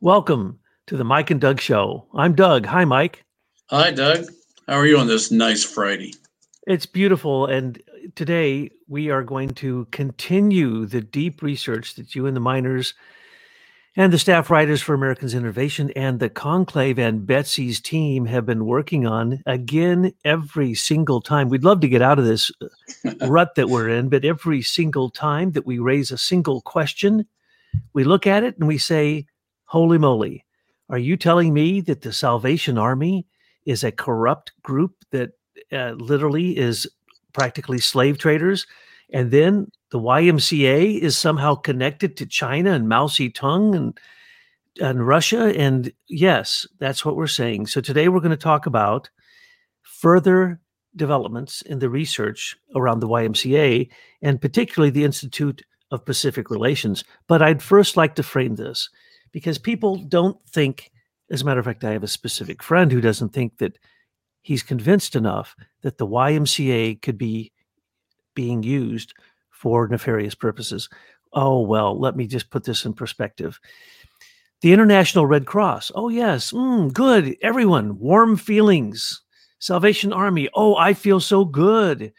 Welcome to the Mike and Doug Show. I'm Doug. Hi, Mike. Hi, Doug. How are you on this nice Friday? It's beautiful. And today we are going to continue the deep research that you and the miners and the staff writers for Americans Innovation and the Conclave and Betsy's team have been working on again every single time. We'd love to get out of this rut that we're in, but every single time that we raise a single question, we look at it and we say, holy moly, are you telling me that the Salvation Army is a corrupt group that literally is practically slave traders? And then the YMCA is somehow connected to China and Mao Zedong and Russia? And yes, that's what we're saying. So today we're going to talk about further developments in the research around the YMCA and particularly the Institute of Pacific Relations. But I'd first like to frame this because people don't think, as a matter of fact, I have a specific friend who doesn't think that he's convinced enough that the YMCA could be being used for nefarious purposes. Oh, well, let me just put this in perspective. The International Red Cross. Oh, yes. Good. Everyone, warm feelings. Salvation Army. Oh, I feel so good.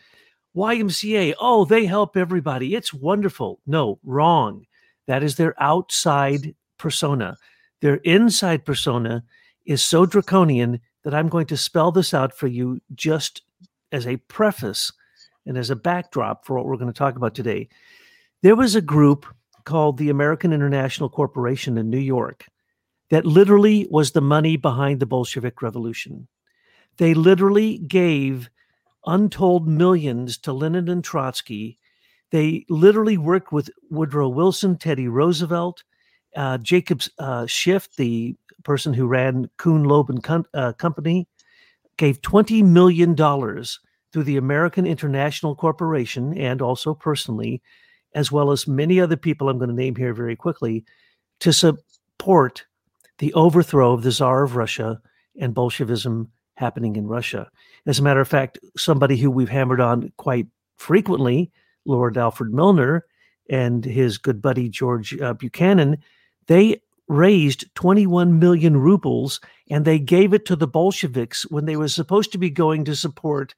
YMCA. Oh, they help everybody. It's wonderful. No, wrong. That is their outside persona. Their inside persona is so draconian that I'm going to spell this out for you just as a preface and as a backdrop for what we're going to talk about today. There was a group called the American International Corporation in New York that literally was the money behind the Bolshevik Revolution. They literally gave untold millions to Lenin and Trotsky. They literally worked with Woodrow Wilson, Teddy Roosevelt, Jacob Schiff, the person who ran Kuhn Loeb and Company, gave $20 million through the American International Corporation and also personally, as well as many other people I'm going to name here very quickly, to support the overthrow of the Tsar of Russia and Bolshevism happening in Russia. As a matter of fact, somebody who we've hammered on quite frequently, Lord Alfred Milner and his good buddy George Buchanan, they raised 21 million rubles and they gave it to the Bolsheviks when they were supposed to be going to support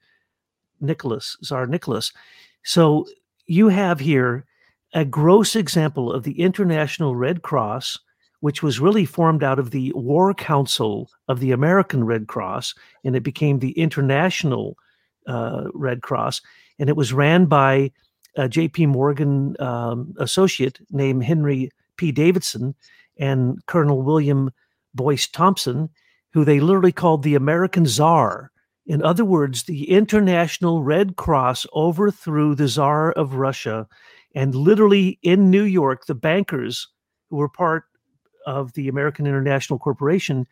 Tsar Nicholas. So you have here a gross example of the International Red Cross, which was really formed out of the War Council of the American Red Cross, and it became the International Red Cross. And it was ran by a J.P. Morgan associate named Henry P. Davidson and Colonel William Boyce Thompson, who they literally called the American Tsar. In other words, the International Red Cross overthrew the Tsar of Russia, and literally in New York, the bankers who were part of the American International Corporation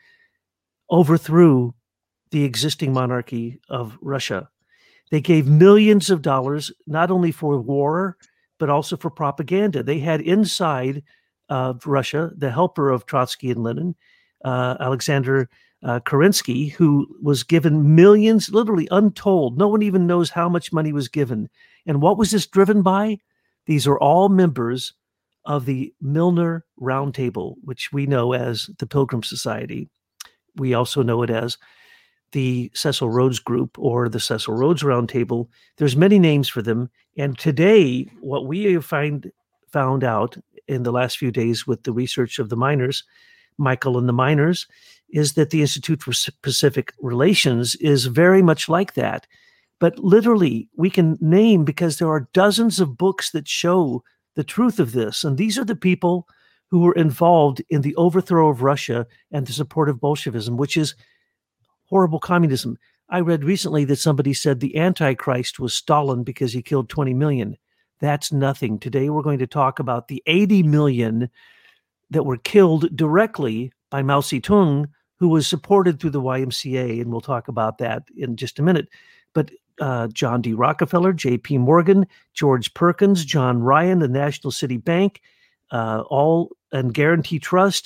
overthrew the existing monarchy of Russia. They gave millions of dollars, not only for war, but also for propaganda. They had inside of Russia the helper of Trotsky and Lenin, Alexander Kerensky, who was given millions, literally untold. No one even knows how much money was given. And what was this driven by? These are all members of the Milner Roundtable, which we know as the Pilgrim Society. We also know it as the Cecil Rhodes Group or the Cecil Rhodes Roundtable. There's many names for them. And today, what we have found out in the last few days with the research of the miners, Michael and the miners, is that the Institute for Pacific Relations is very much like that. But literally, we can name, because there are dozens of books that show the truth of this. And these are the people who were involved in the overthrow of Russia and the support of Bolshevism, which is horrible communism. I read recently that somebody said the Antichrist was Stalin because he killed 20 million. That's nothing. Today, we're going to talk about the 80 million that were killed directly by Mao Zedong, who was supported through the YMCA, and we'll talk about that in just a minute. But John D. Rockefeller, J.P. Morgan, George Perkins, John Ryan, the National City Bank, and Guarantee Trust,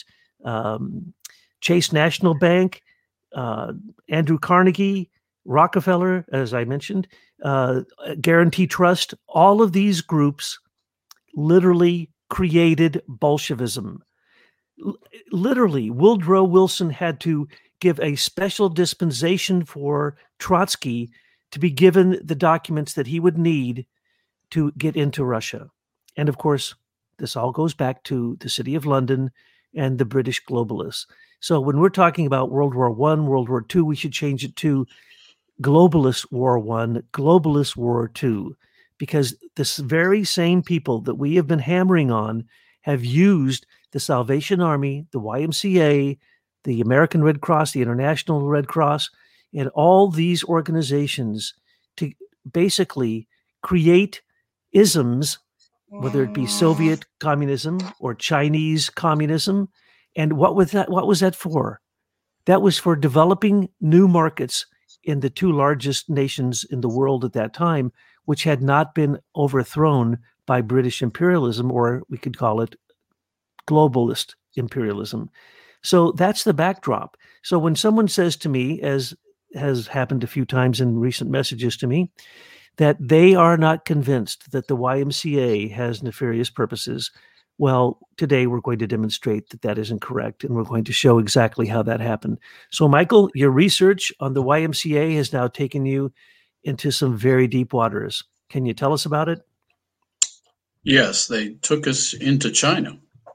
Chase National Bank, Andrew Carnegie, Rockefeller, as I mentioned, Guarantee Trust, all of these groups literally created Bolshevism. Literally, Woodrow Wilson had to give a special dispensation for Trotsky to be given the documents that he would need to get into Russia. And of course, this all goes back to the City of London and the British globalists. So when we're talking about World War I, World War II, we should change it to Globalist War I, Globalist War II, because this very same people that we have been hammering on have used the Salvation Army, the YMCA, the American Red Cross, the International Red Cross, and all these organizations to basically create isms, whether it be Soviet communism or Chinese communism. And what was that for? That was for developing new markets in the two largest nations in the world at that time, which had not been overthrown by British imperialism, or we could call it globalist imperialism. So that's the backdrop. So when someone says to me, as has happened a few times in recent messages to me, that they are not convinced that the YMCA has nefarious purposes, well, today we're going to demonstrate that that isn't correct, and we're going to show exactly how that happened. So, Michael, your research on the YMCA has now taken you into some very deep waters. Can you tell us about it? Yes, they took us into China.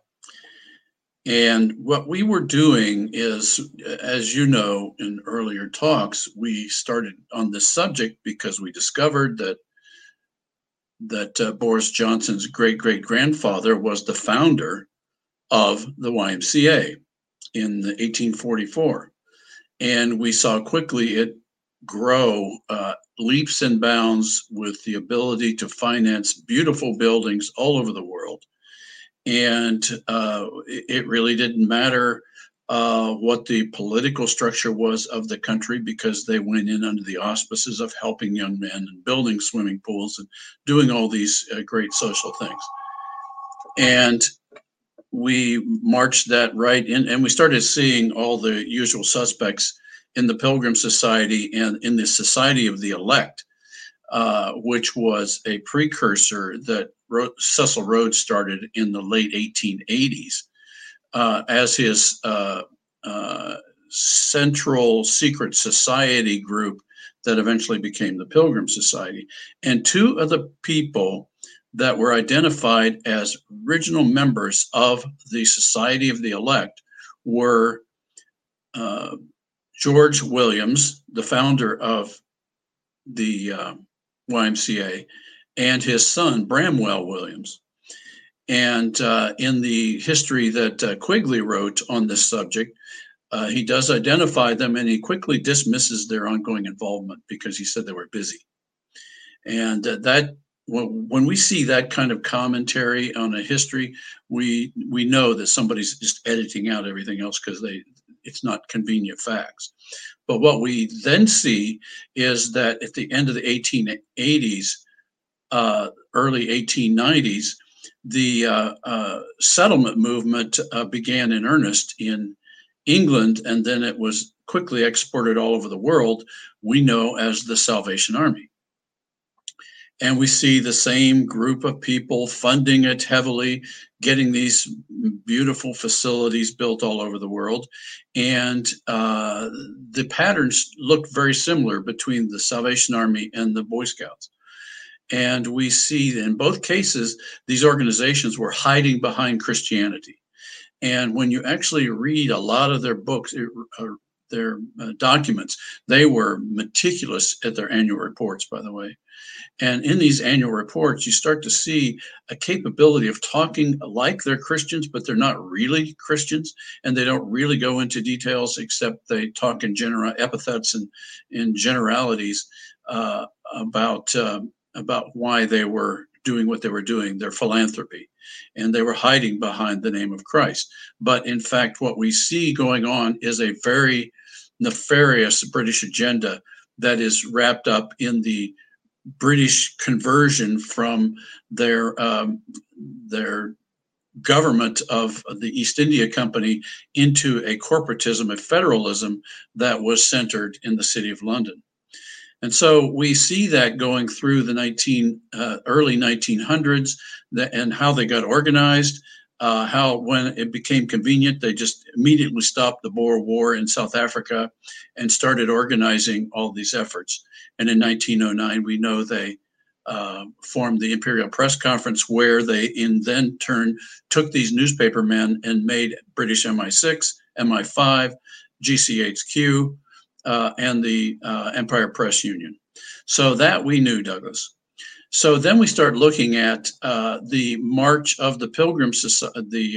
And what we were doing is, as you know, in earlier talks, we started on this subject because we discovered that Boris Johnson's great-great-grandfather was the founder of the YMCA in 1844. And we saw quickly it grow leaps and bounds with the ability to finance beautiful buildings all over the world. And it really didn't matter what the political structure was of the country, because they went in under the auspices of helping young men and building swimming pools and doing all these great social things. And we marched that right in, and we started seeing all the usual suspects in the Pilgrim Society and in the Society of the Elect, which was a precursor that Cecil Rhodes started in the late 1880s as his central secret society group that eventually became the Pilgrim Society. And two of the people that were identified as original members of the Society of the Elect were George Williams, the founder of the YMCA, and his son, Bramwell Williams. And in the history that Quigley wrote on this subject, he does identify them, and he quickly dismisses their ongoing involvement because he said they were busy. And when we see that kind of commentary on a history, we know that somebody's just editing out everything else because it's not convenient facts. But what we then see is that at the end of the 1880s, early 1890s, the settlement movement began in earnest in England, and then it was quickly exported all over the world, we know as the Salvation Army. And we see the same group of people funding it heavily, getting these beautiful facilities built all over the world. And the patterns look very similar between the Salvation Army and the Boy Scouts. And we see in both cases, these organizations were hiding behind Christianity. And when you actually read a lot of their books, their documents, they were meticulous at their annual reports, by the way. And in these annual reports, you start to see a capability of talking like they're Christians, but they're not really Christians. And they don't really go into details, except they talk in general epithets and in generalities about why they were doing what they were doing, their philanthropy. And they were hiding behind the name of Christ. But in fact, what we see going on is a very nefarious British agenda that is wrapped up in the British conversion from their government of the East India Company into a corporatism, a federalism that was centered in the City of London. And so we see that going through the early 1900s and how they got organized. how when it became convenient, they just immediately stopped the Boer War in South Africa and started organizing all these efforts. And in 1909, we know they formed the Imperial Press Conference, where they in then turn took these newspaper men and made British MI6, MI5, GCHQ, and the Empire Press Union. So that we knew, Douglas. So then we start looking at the march of the Pilgrim Society,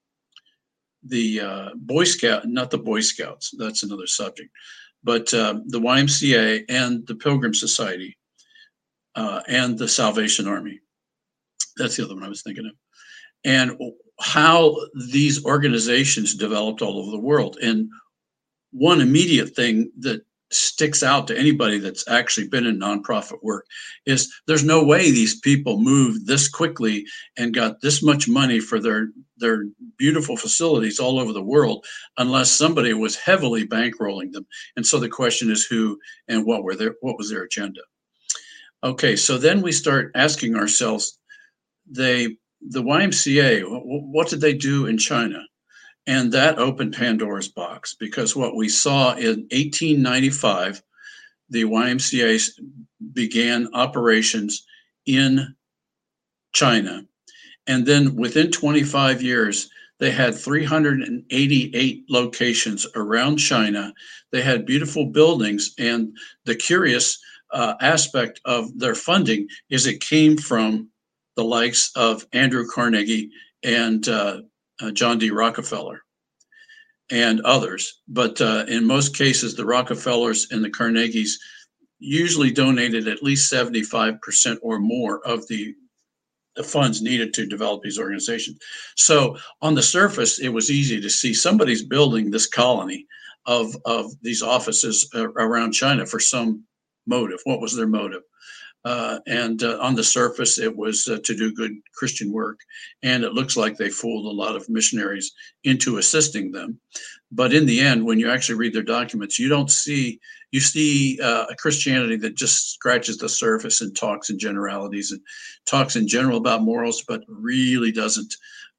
the Boy Scout, not the Boy Scouts, that's another subject, but the YMCA and the Pilgrim Society and the Salvation Army. That's the other one I was thinking of. And how these organizations developed all over the world. And one immediate thing that sticks out to anybody that's actually been in nonprofit work is there's no way these people moved this quickly and got this much money for their beautiful facilities all over the world unless somebody was heavily bankrolling them. And so the question is who and what was their agenda. Okay, so then we start asking ourselves, the YMCA, what did they do in China? And that opened Pandora's box, because what we saw in 1895, the YMCA began operations in China. And then within 25 years, they had 388 locations around China. They had beautiful buildings. And the curious aspect of their funding is it came from the likes of Andrew Carnegie and John D. Rockefeller and others. But in most cases, the Rockefellers and the Carnegies usually donated at least 75% or more of the funds needed to develop these organizations. So on the surface, it was easy to see somebody's building this colony of these offices around China for some motive. What was their motive? And on the surface, it was to do good Christian work. And it looks like they fooled a lot of missionaries into assisting them. But in the end, when you actually read their documents, you see a Christianity that just scratches the surface and talks in generalities and talks in general about morals, but really doesn't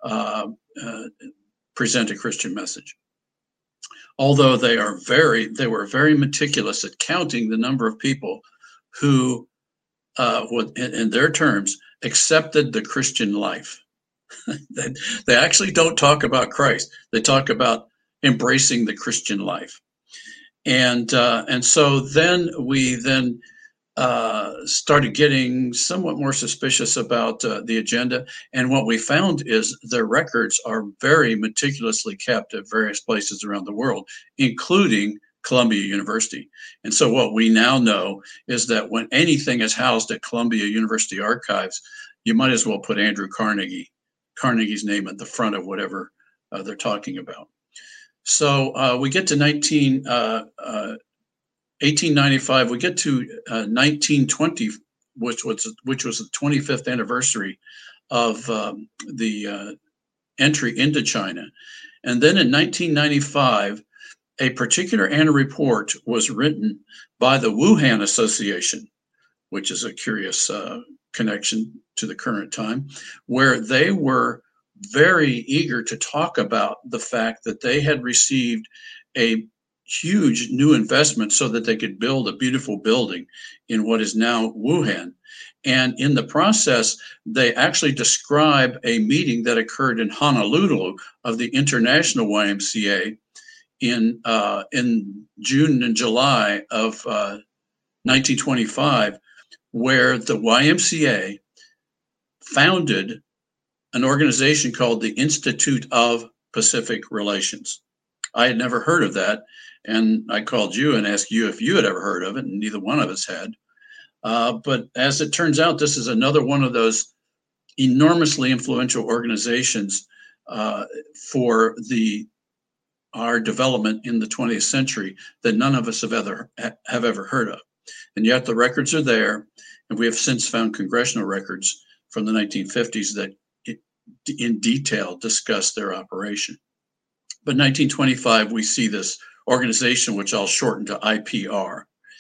present a Christian message. Although they were very meticulous at counting the number of people who in their terms, accepted the Christian life. They actually don't talk about Christ. They talk about embracing the Christian life. And so then we started getting somewhat more suspicious about the agenda. And what we found is their records are very meticulously kept at various places around the world, including Columbia University. And so what we now know is that when anything is housed at Columbia University archives, you might as well put Andrew Carnegie's name at the front of whatever they're talking about. So we get to 1895, we get to 1920, which was the 25th anniversary of the entry into China. And then in 1995, a particular annual report was written by the Wuhan Association, which is a curious connection to the current time, where they were very eager to talk about the fact that they had received a huge new investment so that they could build a beautiful building in what is now Wuhan. And in the process, they actually describe a meeting that occurred in Honolulu of the International YMCA in June and July of 1925, where the YMCA founded an organization called the Institute of Pacific Relations. I had never heard of that, and I called you and asked you if you had ever heard of it, and neither one of us had. But as it turns out, this is another one of those enormously influential organizations for our development in the 20th century that none of us have ever heard of. And yet the records are there, and we have since found congressional records from the 1950s that in detail discuss their operation. But 1925, we see this organization, which I'll shorten to IPR,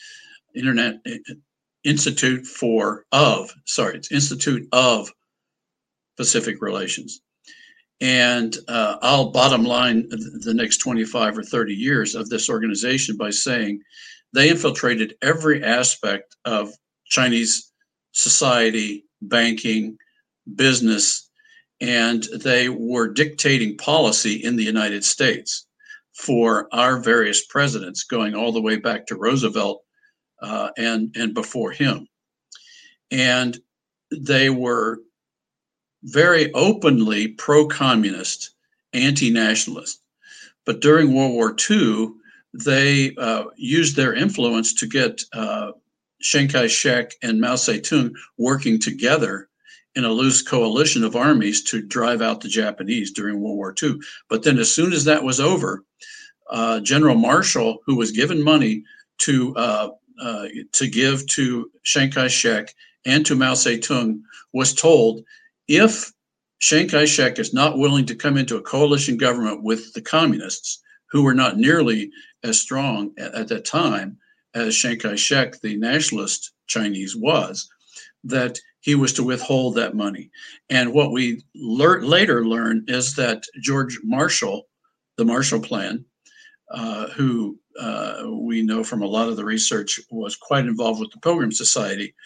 Institute of Pacific Relations. And I'll bottom line the next 25 or 30 years of this organization by saying they infiltrated every aspect of Chinese society, banking, business, and they were dictating policy in the United States for our various presidents, going all the way back to Roosevelt and before him. And they were very openly pro-communist, anti-nationalist. But during World War II, they used their influence to get Chiang Kai-shek and Mao Zedong working together in a loose coalition of armies to drive out the Japanese during World War II. But then as soon as that was over, General Marshall, who was given money to give to Chiang Kai-shek and to Mao Zedong, was told, if Chiang Kai-shek is not willing to come into a coalition government with the communists, who were not nearly as strong at that time as Chiang Kai-shek, the nationalist Chinese, was, that he was to withhold that money. And what we later learned is that George Marshall, the Marshall Plan, who we know from a lot of the research was quite involved with the Pilgrim Society,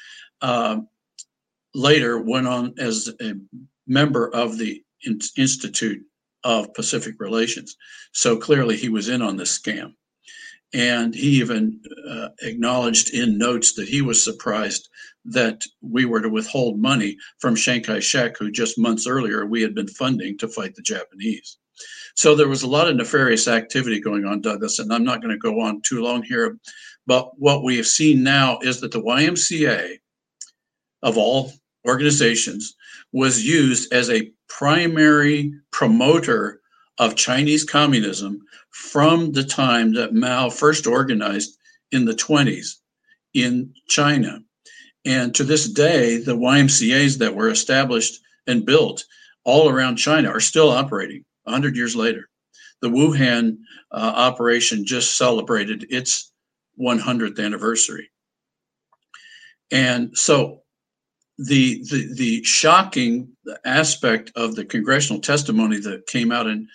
later went on as a member of the Institute of Pacific Relations. So clearly he was in on this scam. And he even acknowledged in notes that he was surprised that we were to withhold money from Chiang Kai-shek, who just months earlier we had been funding to fight the Japanese. So there was a lot of nefarious activity going on, Douglas, and I'm not going to go on too long here. But what we have seen now is that the YMCA, of all organizations, was used as a primary promoter of Chinese communism from the time that Mao first organized in the 20s in China. And to this day, the YMCAs that were established and built all around China are still operating 100 years later. The Wuhan operation just celebrated its 100th anniversary. And so the shocking aspect of the congressional testimony that came out in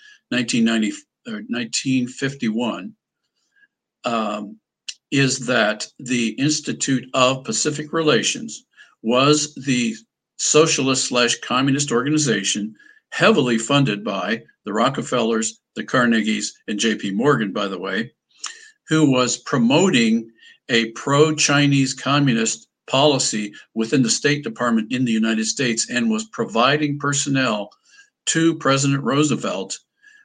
1951 is that the Institute of Pacific Relations was the socialist/communist organization heavily funded by the Rockefellers, the Carnegies, and J.P. Morgan, by the way, who was promoting a pro-Chinese communist policy within the State Department in the United States and was providing personnel to President Roosevelt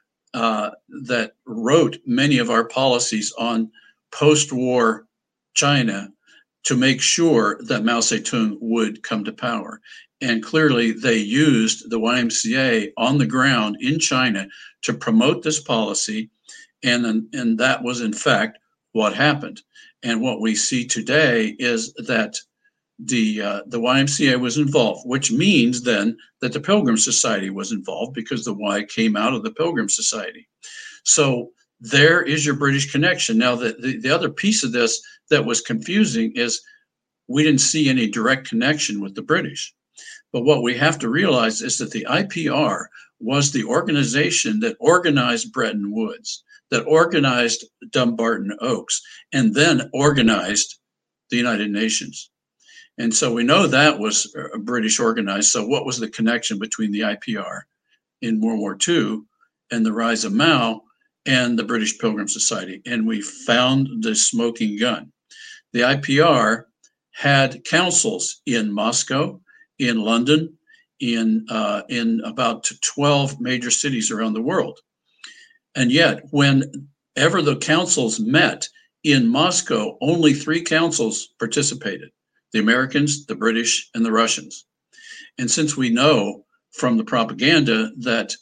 that wrote many of our policies on post-war China to make sure that Mao Zedong would come to power. And clearly they used the YMCA on the ground in China to promote this policy. And that was in fact what happened. And what we see today is that the YMCA was involved, which means then that the Pilgrim Society was involved because the Y came out of the Pilgrim Society. So there is your British connection. Now, the other piece of this that was confusing is we didn't see any direct connection with the British. But what we have to realize is that the IPR was the organization that organized Bretton Woods, that organized Dumbarton Oaks, and then organized the United Nations. And so we know that was British organized. So what was the connection between the IPR in World War II and the rise of Mao and the British Pilgrim Society? And we found the smoking gun. The IPR had councils in Moscow, in London, in about 12 major cities around the world. And yet, whenever the councils met in Moscow, only 3 councils participated: the Americans, the British, and the Russians. And since we know from the propaganda that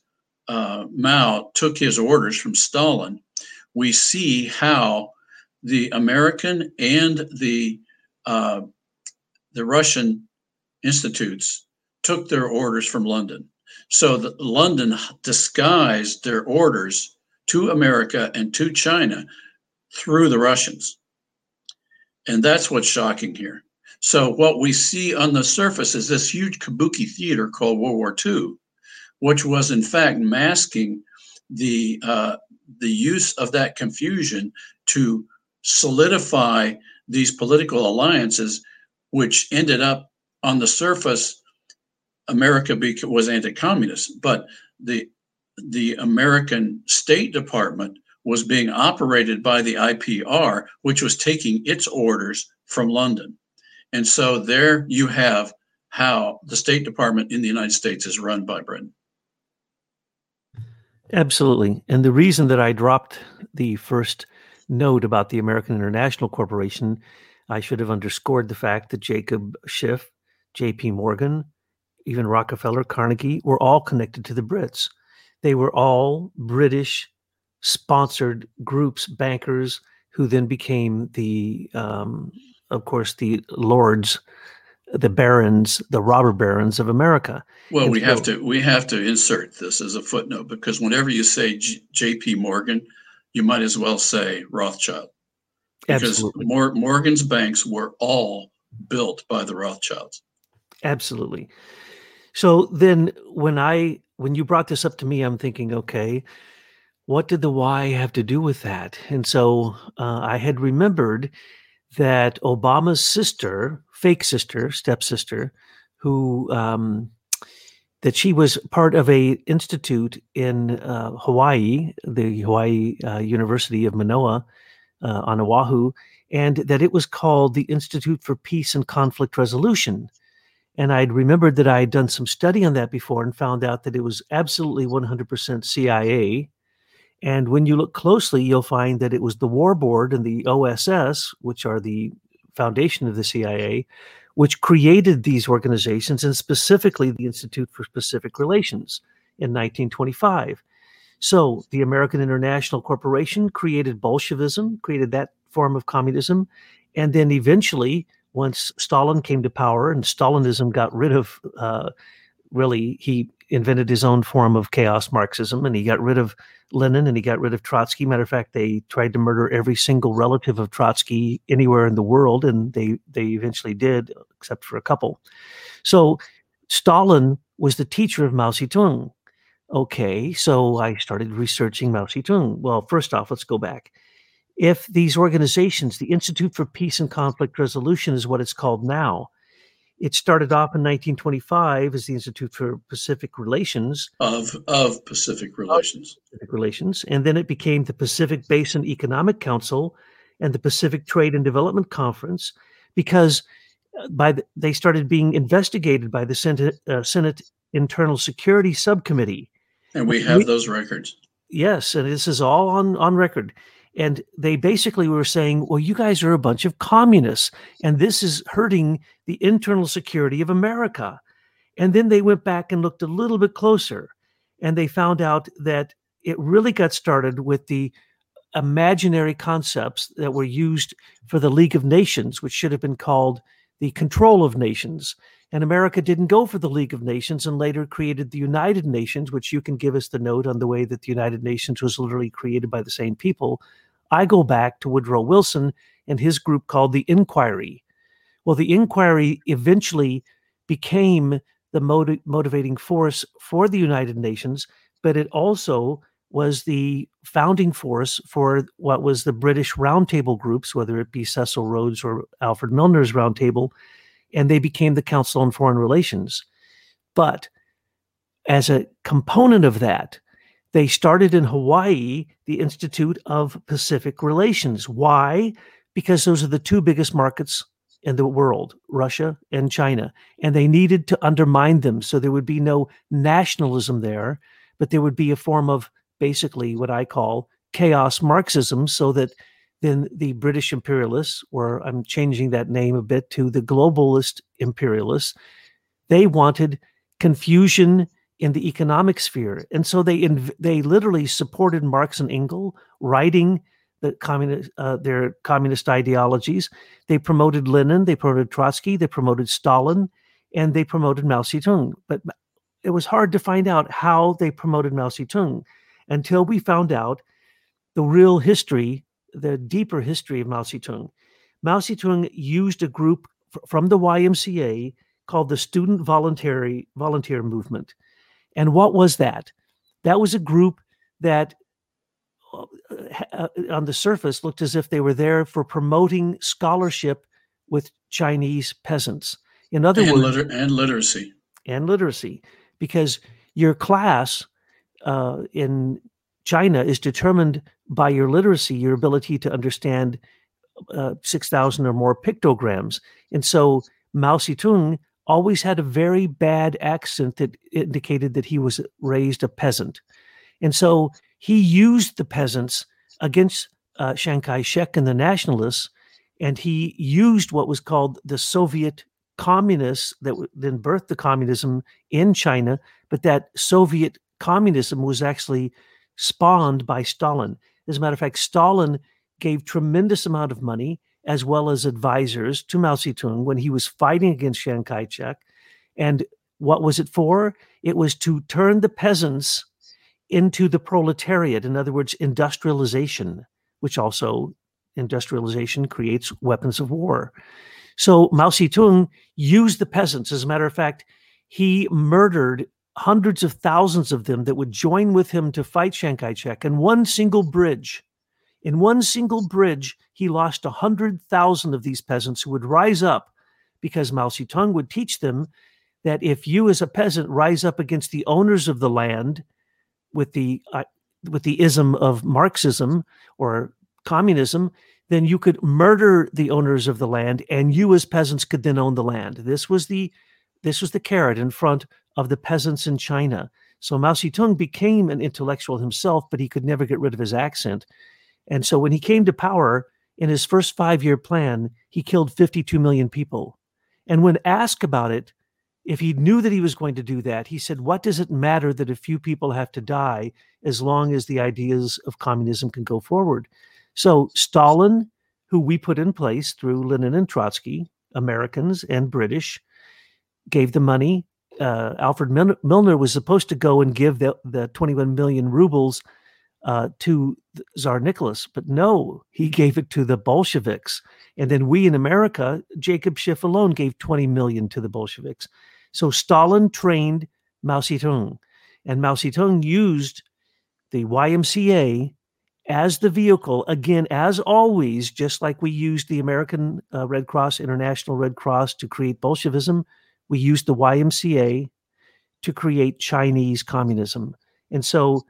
Mao took his orders from Stalin, we see how the American and the Russian institutes took their orders from London. So that London disguised their orders to America and to China through the Russians. And that's what's shocking here. So what we see on the surface is this huge kabuki theater called World War II, which was in fact masking the use of that confusion to solidify these political alliances, which ended up on the surface, America was anti-communist, but the American State Department was being operated by the IPR, which was taking its orders from London. And so there you have how the State Department in the United States is run by Britain. Absolutely. And the reason that I dropped the first note about the American International Corporation, I should have underscored the fact that Jacob Schiff, J.P. Morgan, even Rockefeller, Carnegie were all connected to the Brits. They were all British sponsored groups, bankers, who then became of course, the lords, the barons, the robber barons of America. Well, and we have to insert this as a footnote, because whenever you say J.P. Morgan, you might as well say Rothschild, because Morgan's banks were all built by the Rothschilds. Absolutely. So then when you brought this up to me, I'm thinking, okay, what did the Y have to do with that? And so I had remembered that Obama's sister, fake sister, stepsister, who that she was part of a institute in Hawaii, the Hawaii University of Manoa on Oahu, and that it was called the Institute for Peace and Conflict Resolution. And I'd remembered that I had done some study on that before and found out that it was absolutely 100% CIA. And when you look closely, you'll find that it was the War Board and the OSS, which are the foundation of the CIA, which created these organizations, and specifically the Institute for Pacific Relations in 1925. So the American International Corporation created Bolshevism, created that form of communism, and then eventually, once Stalin came to power and Stalinism got rid of, he invented his own form of chaos Marxism, and he got rid of Lenin and he got rid of Trotsky. Matter of fact, they tried to murder every single relative of Trotsky anywhere in the world, and they eventually did, except for a couple. So Stalin was the teacher of Mao Zedong. Okay, so I started researching Mao Zedong. Well, first off, let's go back. If these organizations, the Institute for Peace and Conflict Resolution is what it's called now, it started off in 1925 as the Institute for Pacific Relations. Of Pacific Relations. Pacific Relations. And then it became the Pacific Basin Economic Council and the Pacific Trade and Development Conference, because they started being investigated by the Senate Internal Security Subcommittee. And we have those records. Yes, and this is all on record. And they basically were saying, well, you guys are a bunch of communists, and this is hurting the internal security of America. And then they went back and looked a little bit closer, and they found out that it really got started with the imaginary concepts that were used for the League of Nations, which should have been called the Control of Nations. And America didn't go for the League of Nations and later created the United Nations, which you can give us the note on the way that the United Nations was literally created by the same people. I go back to Woodrow Wilson and his group called the Inquiry. Well, the Inquiry eventually became the motivating force for the United Nations, but it also was the founding force for what was the British roundtable groups, whether it be Cecil Rhodes or Alfred Milner's roundtable, and they became the Council on Foreign Relations. But as a component of that, they started in Hawaii, the Institute of Pacific Relations. Why? Because those are the two biggest markets in the world, Russia and China, and they needed to undermine them so there would be no nationalism there, but there would be a form of basically what I call chaos Marxism, so that then the British imperialists, or I'm changing that name a bit to the globalist imperialists, they wanted confusion in the economic sphere. And so they literally supported Marx and Engels, writing their communist ideologies. They promoted Lenin, they promoted Trotsky, they promoted Stalin, and they promoted Mao Zedong. But it was hard to find out how they promoted Mao Zedong until we found out the real history, the deeper history of Mao Zedong. Mao Zedong used a group from the YMCA called the Student Volunteer Movement. And what was that? That was a group that on the surface looked as if they were there for promoting scholarship with Chinese peasants. In other words, and literacy. And literacy, because your class in China is determined by your literacy, your ability to understand 6,000 or more pictograms. And so Mao Zedong always had a very bad accent that indicated that he was raised a peasant. And so he used the peasants against Chiang Kai-shek and the nationalists, and he used what was called the Soviet communists that then birthed the communism in China, but that Soviet communism was actually spawned by Stalin. As a matter of fact, Stalin gave tremendous amount of money as well as advisors to Mao Zedong when he was fighting against Chiang Kai-shek. And what was it for? It was to turn the peasants into the proletariat. In other words, industrialization, which also industrialization creates weapons of war. So Mao Zedong used the peasants. As a matter of fact, he murdered hundreds of thousands of them that would join with him to fight Chiang Kai-shek. In one single bridge, he lost 100,000 of these peasants who would rise up because Mao Zedong would teach them that if you as a peasant rise up against the owners of the land with the ism of Marxism or communism, then you could murder the owners of the land, and you as peasants could then own the land. This was the carrot in front of the peasants in China. So Mao Zedong became an intellectual himself, but he could never get rid of his accent. And so when he came to power, in his first 5-year plan, he killed 52 million people. And when asked about it, if he knew that he was going to do that, he said, what does it matter that a few people have to die as long as the ideas of communism can go forward? So Stalin, who we put in place through Lenin and Trotsky, Americans and British, gave the money. Alfred Milner was supposed to go and give the 21 million rubles to Tsar Nicholas, but no, he gave it to the Bolsheviks. And then we in America, Jacob Schiff alone gave 20 million to the Bolsheviks. So Stalin trained Mao Zedong, and Mao Zedong used the YMCA as the vehicle, again, as always, just like we used the American Red Cross, International Red Cross to create Bolshevism, we used the YMCA to create Chinese communism. And so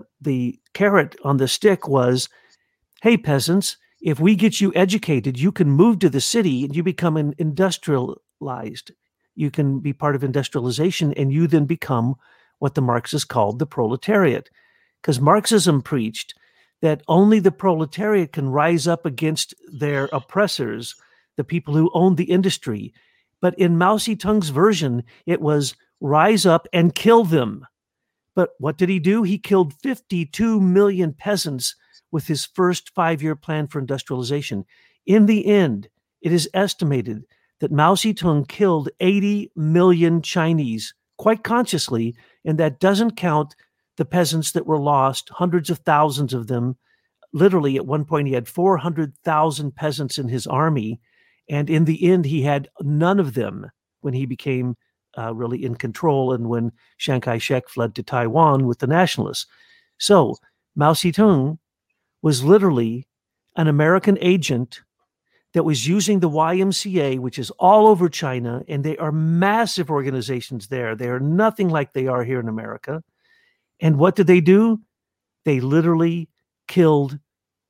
the carrot on the stick was, hey, peasants, if we get you educated, you can move to the city and you become industrialized. You can be part of industrialization, and you then become what the Marxists called the proletariat. Because Marxism preached that only the proletariat can rise up against their oppressors, the people who owned the industry. But in Mao Zedong's version, it was rise up and kill them. But what did he do? He killed 52 million peasants with his first 5-year plan for industrialization. In the end, it is estimated that Mao Zedong killed 80 million Chinese, quite consciously, and that doesn't count the peasants that were lost, hundreds of thousands of them. Literally, at one point, he had 400,000 peasants in his army, and in the end, he had none of them when he became really in control and when Chiang Kai-shek fled to Taiwan with the nationalists. So Mao Zedong was literally an American agent that was using the YMCA, which is all over China, and they are massive organizations there. They are nothing like they are here in America. And what did they do? They literally killed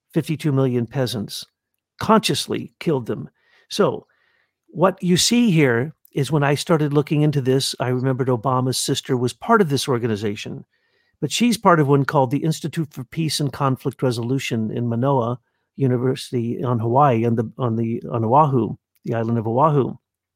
52 million peasants, consciously killed them. So what you see here is when I started looking into this, I remembered Obama's sister was part of this organization, but she's part of one called the Institute for Peace and Conflict Resolution in Manoa University on Hawaii, on Oahu, the island of Oahu.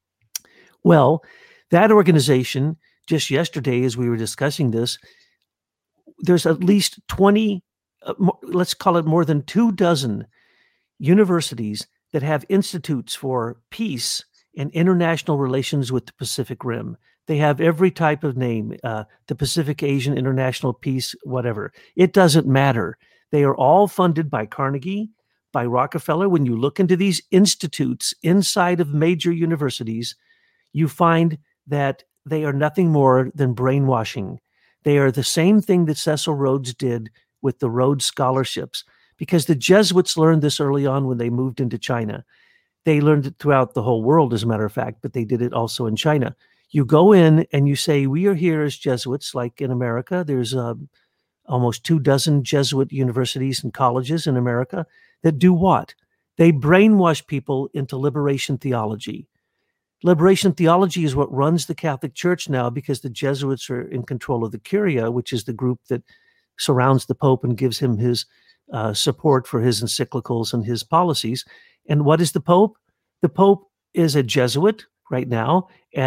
Well, that organization, just yesterday, as we were discussing this, there's at least 20, let's call it more than 24 universities that have institutes for peace and international relations with the Pacific Rim. They have every type of name, the Pacific Asian International Peace, whatever. It doesn't matter. They are all funded by Carnegie, by Rockefeller. When you look into these institutes inside of major universities, you find that they are nothing more than brainwashing. They are the same thing that Cecil Rhodes did with the Rhodes Scholarships, because the Jesuits learned this early on when they moved into China. They learned it throughout the whole world, as a matter of fact, but they did it also in China. You go in and you say, we are here as Jesuits, like in America. There's almost 24 Jesuit universities and colleges in America that do what? They brainwash people into liberation theology. Liberation theology is what runs the Catholic Church now, because the Jesuits are in control of the Curia, which is the group that surrounds the Pope and gives him his support for his encyclicals and his policies. And what is the Pope? The Pope is a Jesuit right now,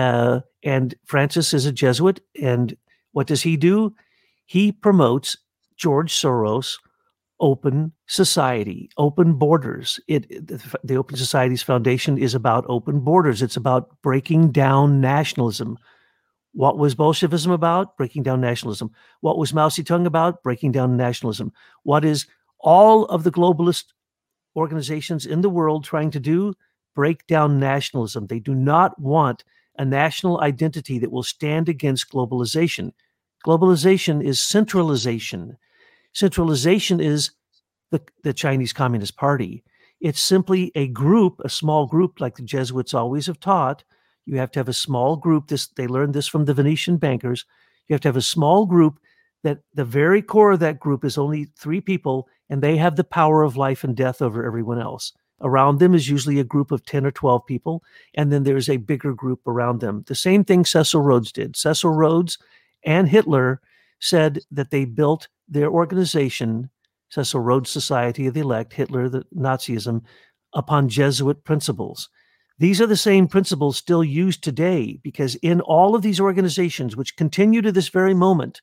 and Francis is a Jesuit. And what does he do? He promotes George Soros' open society, open borders. The Open Society's foundation is about open borders. It's about breaking down nationalism. What was Bolshevism about? Breaking down nationalism. What was Mao Zedong about? Breaking down nationalism. What is all of the globalist organizations in the world trying to do? Break down nationalism. They do not want a national identity that will stand against globalization. Globalization is centralization. Centralization is the Chinese Communist Party. It's simply a group, a small group, like the Jesuits always have taught. You have to have a small group. They learned this from the Venetian bankers. You have to have a small group that the very core of that group is only 3 people, and they have the power of life and death over everyone else. Around them is usually a group of 10 or 12 people, and then there's a bigger group around them. The same thing Cecil Rhodes did. Cecil Rhodes and Hitler said that they built their organization, Cecil Rhodes Society of the Elect, Hitler, the Nazism, upon Jesuit principles. These are the same principles still used today, because in all of these organizations, which continue to this very moment,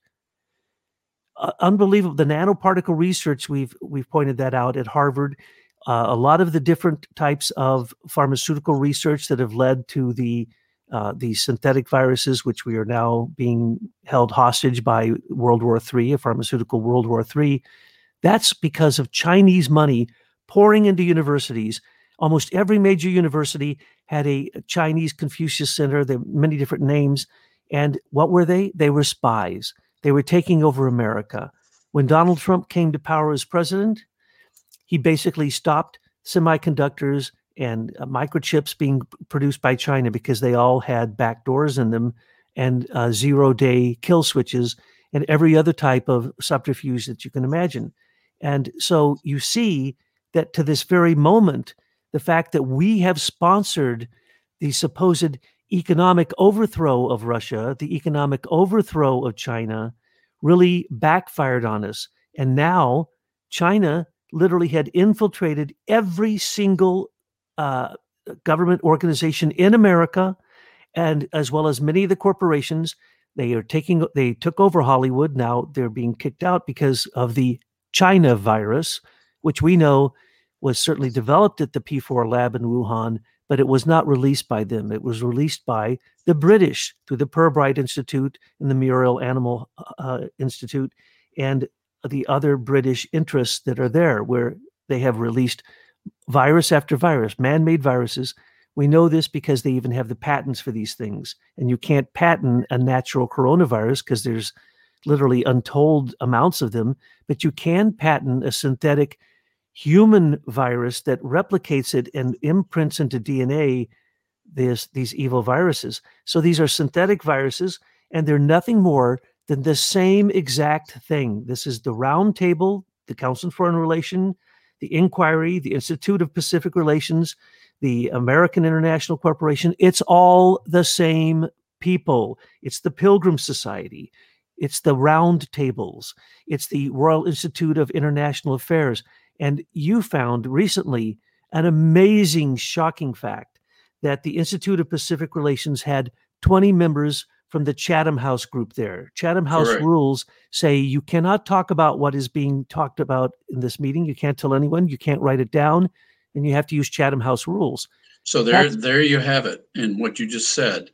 unbelievable, the nanoparticle research, we've pointed that out at Harvard, a lot of the different types of pharmaceutical research that have led to the synthetic viruses, which we are now being held hostage by World War III, a pharmaceutical World War III. That's because of Chinese money pouring into universities. Almost every major university had a Chinese Confucius Center. There are many different names. And what were they? They were spies. They were taking over America. When Donald Trump came to power as president, he basically stopped semiconductors and microchips being produced by China, because they all had backdoors in them, and zero-day kill switches and every other type of subterfuge that you can imagine. And so you see that to this very moment, the fact that we have sponsored the supposed economic overthrow of Russia, the economic overthrow of China, really backfired on us. And now China literally had infiltrated every single government organization in America, and as well as many of the corporations. They took over Hollywood. Now they're being kicked out because of the China virus, which we know was certainly developed at the P4 lab in Wuhan, but it was not released by them. It was released by the British through the Purbright Institute and the Muriel Animal Institute and the other British interests that are there, where they have released virus after virus, man-made viruses. We know this because they even have the patents for these things. And you can't patent a natural coronavirus because there's literally untold amounts of them, but you can patent a synthetic human virus that replicates it and imprints into DNA these evil viruses. So these are synthetic viruses, and they're nothing more than the same exact thing. This is the Round Table, the Council on Foreign Relations, the Inquiry, the Institute of Pacific Relations, the American International Corporation. It's all the same people. It's the Pilgrim Society. It's the Round Tables. It's the Royal Institute of International Affairs. And you found recently an amazing, shocking fact that the Institute of Pacific Relations had 20 members from the Chatham House group there. Chatham House Correct. rules say you cannot talk about what is being talked about in this meeting. You can't tell anyone. You can't write it down. And you have to use Chatham House rules. So there you have it. And what you just said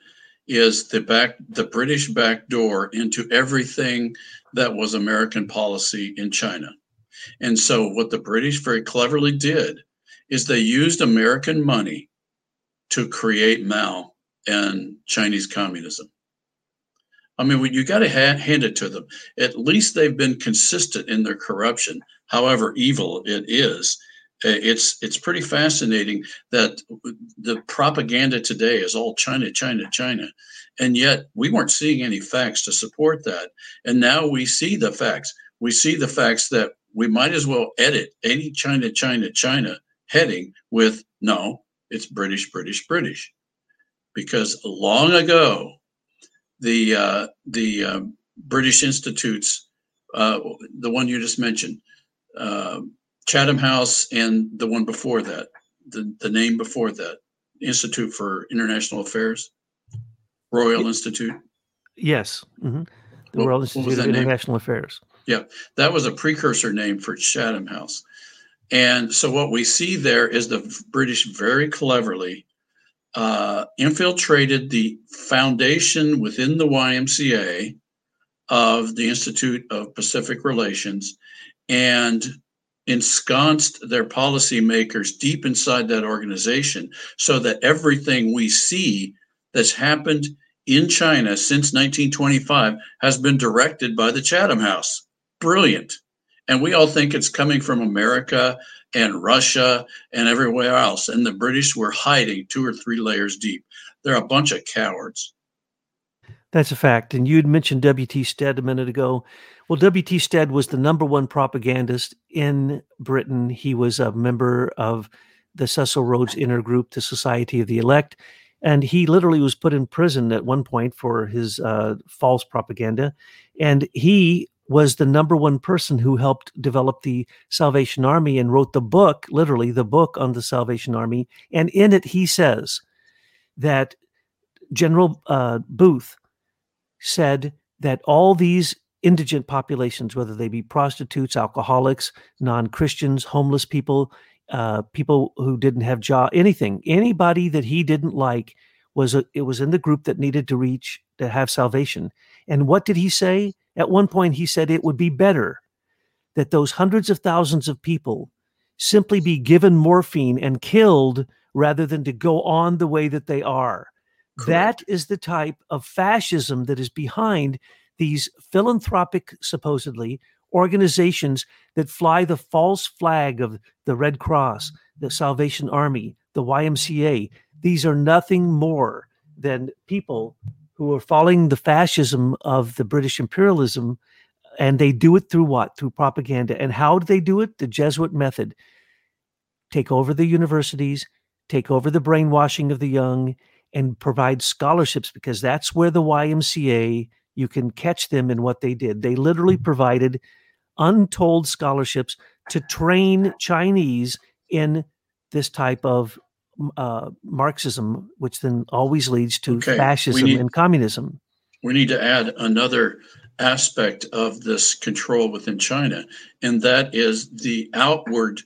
is the British backdoor into everything that was American policy in China. And so what the British very cleverly did is they used American money to create Mao and Chinese communism. I mean, you got to hand it to them. At least they've been consistent in their corruption, however evil it is. It's pretty fascinating that the propaganda today is all China, China, China, and yet we weren't seeing any facts to support that. And now we see the facts. We see the facts that we might as well edit any China, China, China heading with no, it's British, British, British, because long ago the British Institutes, the one you just mentioned, Chatham House, and the one before that, the name before that, Institute for International Affairs, Royal Institute. Yes. Mm-hmm. The Royal Institute of International Affairs. Yeah, that was a precursor name for Chatham House. And so what we see there is the British very cleverly infiltrated the foundation within the YMCA of the Institute of Pacific Relations and ensconced their policymakers deep inside that organization, so that everything we see that's happened in China since 1925 has been directed by the Chatham House. Brilliant. And we all think it's coming from America and Russia and everywhere else. And the British were hiding 2 or 3 layers deep. They're a bunch of cowards. That's a fact. And you'd mentioned W.T. Stead a minute ago. Well, W.T. Stead was the #1 propagandist in Britain. He was a member of the Cecil Rhodes Intergroup, the Society of the Elect, and he literally was put in prison at one point for his false propaganda. And he was the #1 person who helped develop the Salvation Army and wrote the book, literally the book on the Salvation Army. And in it, he says that General Booth said that all these indigent populations, whether they be prostitutes, alcoholics, non-Christians, homeless people, people who didn't have job, anybody that he didn't like, it was in the group that needed to reach to have salvation. And what did he say? At one point, he said it would be better that those hundreds of thousands of people simply be given morphine and killed rather than to go on the way that they are. Correct. That is the type of fascism that is behind these philanthropic, supposedly, organizations that fly the false flag of the Red Cross, the Salvation Army, the YMCA. These are nothing more than people who are following the fascism of the British imperialism, and they do it through what? Through propaganda. And how do they do it? The Jesuit method. Take over the universities, take over the brainwashing of the young, and provide scholarships, because that's where the YMCA, you can catch them in what they did. They literally provided untold scholarships to train Chinese in this type of Marxism, which then always leads to fascism and communism. We need to add another aspect of this control within China, and that is the outward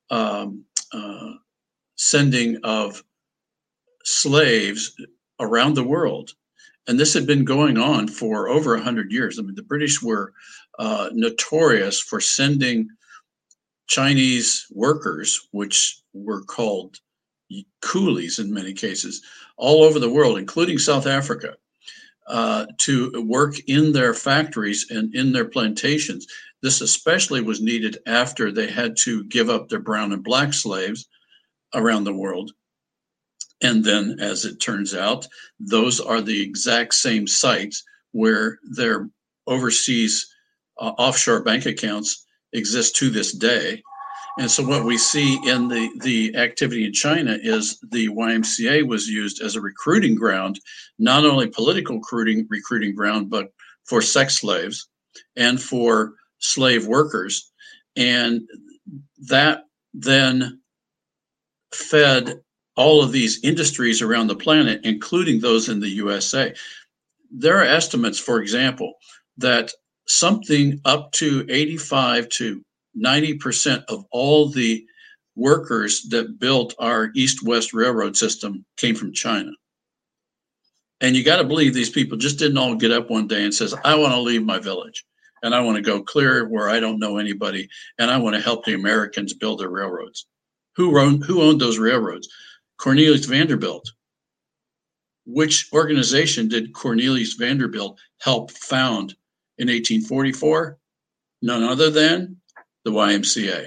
sending of slaves around the world. And this had been going on for over 100 years. I mean, the British were notorious for sending Chinese workers, which were called coolies in many cases, all over the world, including South Africa, to work in their factories and in their plantations. This especially was needed after they had to give up their brown and black slaves around the world. And then, as it turns out, those are the exact same sites where their overseas offshore bank accounts exist to this day. And so what we see in the activity in China is the YMCA was used as a recruiting ground, not only political recruiting ground, but for sex slaves and for slave workers. And that then fed all of these industries around the planet, including those in the USA. There are estimates, for example, that something up to 85 to 90% of all the workers that built our East-West railroad system came from China. And you got to believe these people just didn't all get up one day and says, I want to leave my village and I want to go clear where I don't know anybody and I want to help the Americans build their railroads. Who owned those railroads? Cornelius Vanderbilt. Which organization did Cornelius Vanderbilt helped found in 1844? None other than the YMCA.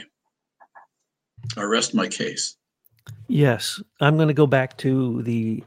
I rest my case. Yes, I'm going to go back to the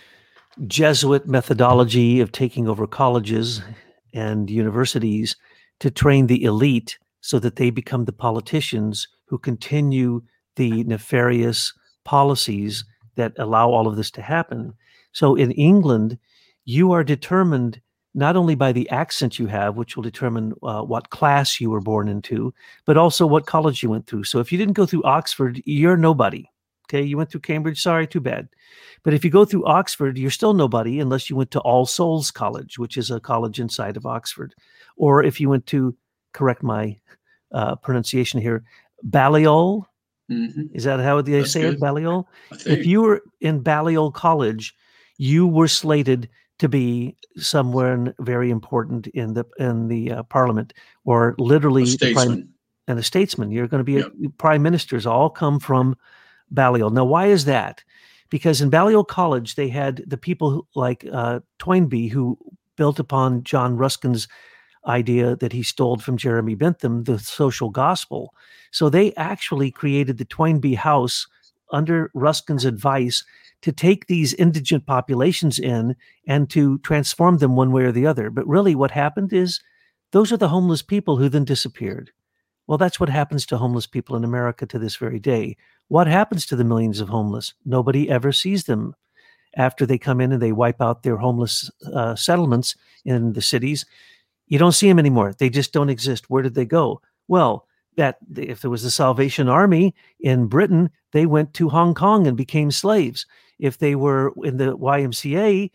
Jesuit methodology of taking over colleges and universities to train the elite so that they become the politicians who continue the nefarious policies that allow all of this to happen. So in England, you are determined not only by the accent you have, which will determine what class you were born into, but also what college you went through. So if you didn't go through Oxford, you're nobody. Okay, you went through Cambridge, sorry, too bad. But if you go through Oxford, you're still nobody unless you went to All Souls College, which is a college inside of Oxford. Or if you went to, correct my pronunciation here, Balliol. Mm-hmm. Is that how they say good. it, Balliol? If you were in Balliol College, you were slated to be somewhere very important in the Parliament, or literally a statesman. And a statesman. You're going to be prime ministers. All come from Balliol. Now, why is that? Because in Balliol College, they had the people like Toynbee, who built upon John Ruskin's idea that he stole from Jeremy Bentham, the social gospel. So they actually created the Toynbee House under Ruskin's advice to take these indigent populations in and to transform them one way or the other. But really what happened is those are the homeless people who then disappeared. Well, that's what happens to homeless people in America to this very day. What happens to the millions of homeless? Nobody ever sees them. After they come in and they wipe out their homeless settlements in the cities, you don't see them anymore. They just don't exist. Where did they go? Well, if there was the Salvation Army in Britain, they went to Hong Kong and became slaves. If they were in the YMCA,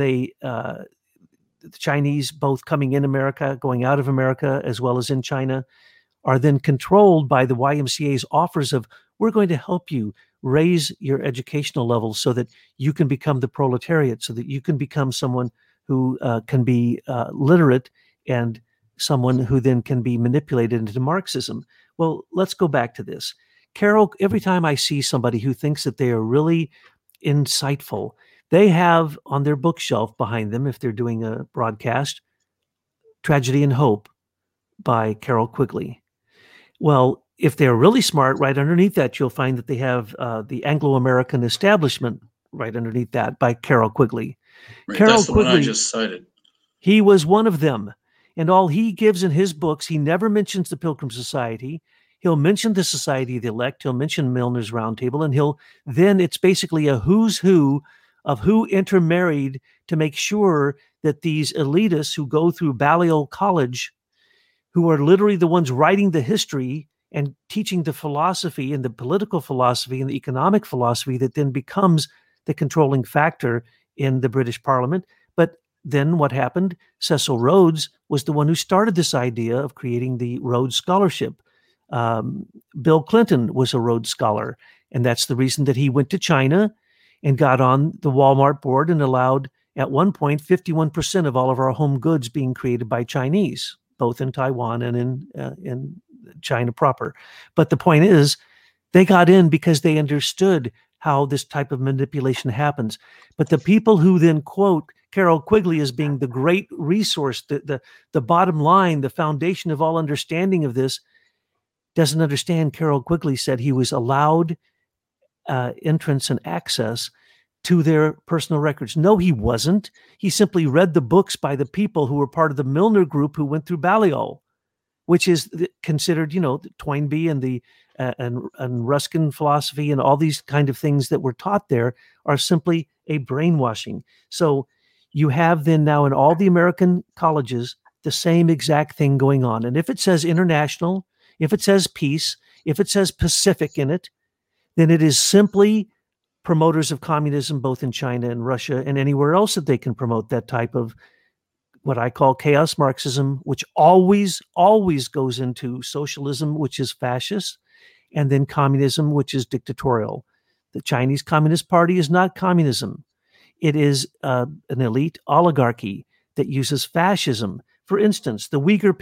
the Chinese, both coming in America, going out of America, as well as in China, are then controlled by the YMCA's offers of, we're going to help you raise your educational levels so that you can become the proletariat, so that you can become someone who can be literate and someone who then can be manipulated into Marxism. Well, let's go back to this. Carol, every time I see somebody who thinks that they are really insightful, they have on their bookshelf behind them, if they're doing a broadcast, Tragedy and Hope by Carroll Quigley. Well, if they're really smart, right underneath that, you'll find that they have the Anglo-American Establishment right underneath that by Carroll Quigley. Right, Carroll that's the Quigley, one I just cited. He was one of them. And all he gives in his books, he never mentions the Pilgrim Society. He'll mention the Society of the Elect. He'll mention Milner's Roundtable. And it's basically a who's who of who intermarried to make sure that these elitists who go through Balliol College, who are literally the ones writing the history and teaching the philosophy and the political philosophy and the economic philosophy that then becomes the controlling factor in the British Parliament. But then what happened? Cecil Rhodes was the one who started this idea of creating the Rhodes Scholarship. Bill Clinton was a Rhodes Scholar, and that's the reason that he went to China and got on the Walmart board and allowed, at one point, 51% of all of our home goods being created by Chinese, both in Taiwan and in China proper. But the point is, they got in because they understood how this type of manipulation happens. But the people who then quote Carroll Quigley as being the great resource, the bottom line, the foundation of all understanding of this, doesn't understand Carroll Quigley said he was allowed entrance and access to their personal records. No, he wasn't. He simply read the books by the people who were part of the Milner group who went through Balliol, which is considered, Toynbee and the and Ruskin philosophy and all these kind of things that were taught there are simply a brainwashing. So you have then now in all the American colleges the same exact thing going on. And if it says international, if it says peace, if it says Pacific in it, then it is simply promoters of communism, both in China and Russia and anywhere else that they can promote that type of what I call chaos Marxism, which always goes into socialism, which is fascist, and then communism, which is dictatorial. The Chinese Communist Party is not communism. It is an elite oligarchy that uses fascism. For instance, the Uyghur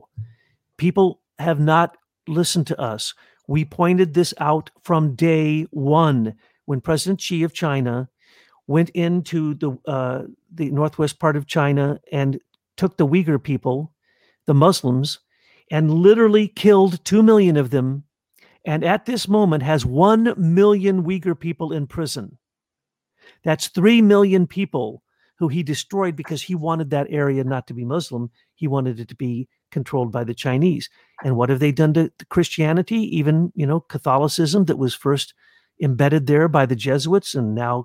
people have not listened to us. We pointed this out from day one when President Xi of China went into the northwest part of China and took the Uyghur people, the Muslims, and literally killed 2 million of them, and at this moment has 1 million Uyghur people in prison. That's 3 million people who he destroyed because he wanted that area not to be Muslim. He wanted it to be controlled by the Chinese. And what have they done to Christianity? Even, Catholicism that was first embedded there by the Jesuits, and now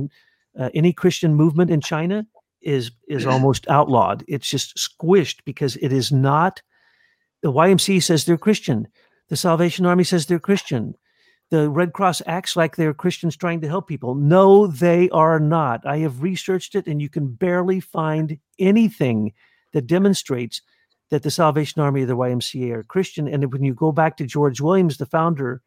any Christian movement in China is almost outlawed. It's just squished because it is not. The YMCA says they're Christian. The Salvation Army says they're Christian. The Red Cross acts like they're Christians trying to help people. No, they are not. I have researched it, and you can barely find anything that demonstrates that the Salvation Army or the YMCA are Christian. And when you go back to George Williams, the founder,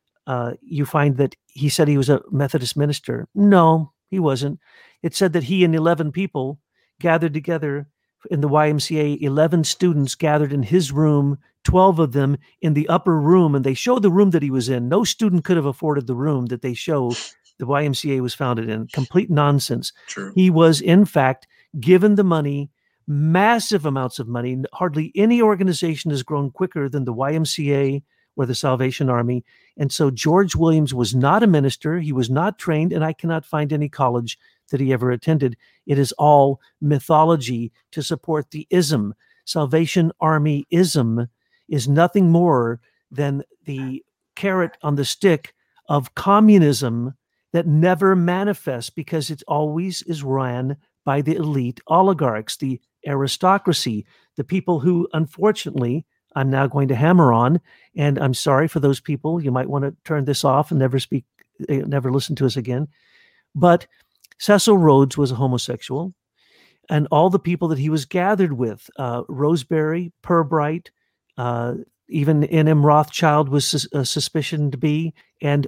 you find that he said he was a Methodist minister. No, he wasn't. It said that he and 11 people gathered together in the YMCA. 11 students gathered in his room, 12 of them in the upper room, and they show the room that he was in. No student could have afforded the room that they show the YMCA was founded in. Complete nonsense. True. He was, in fact, given the money, massive amounts of money. Hardly any organization has grown quicker than the YMCA or the Salvation Army. And so George Williams was not a minister. He was not trained, and I cannot find any college that he ever attended. It is all mythology to support the ism. Salvation Army ism is nothing more than the carrot on the stick of communism that never manifests because it always is ran by the elite oligarchs, the aristocracy, the people who, unfortunately, I'm now going to hammer on, and I'm sorry for those people. You might want to turn this off and never listen to us again. But Cecil Rhodes was a homosexual, and all the people that he was gathered with, Rosebery, Pirbright, even N.M. Rothschild was suspicioned to be, and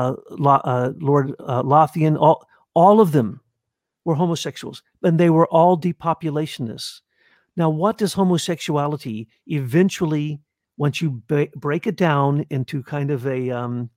Lord Lothian, all of them were homosexuals, and they were all depopulationists. Now, what does homosexuality eventually, once you break it down into kind of a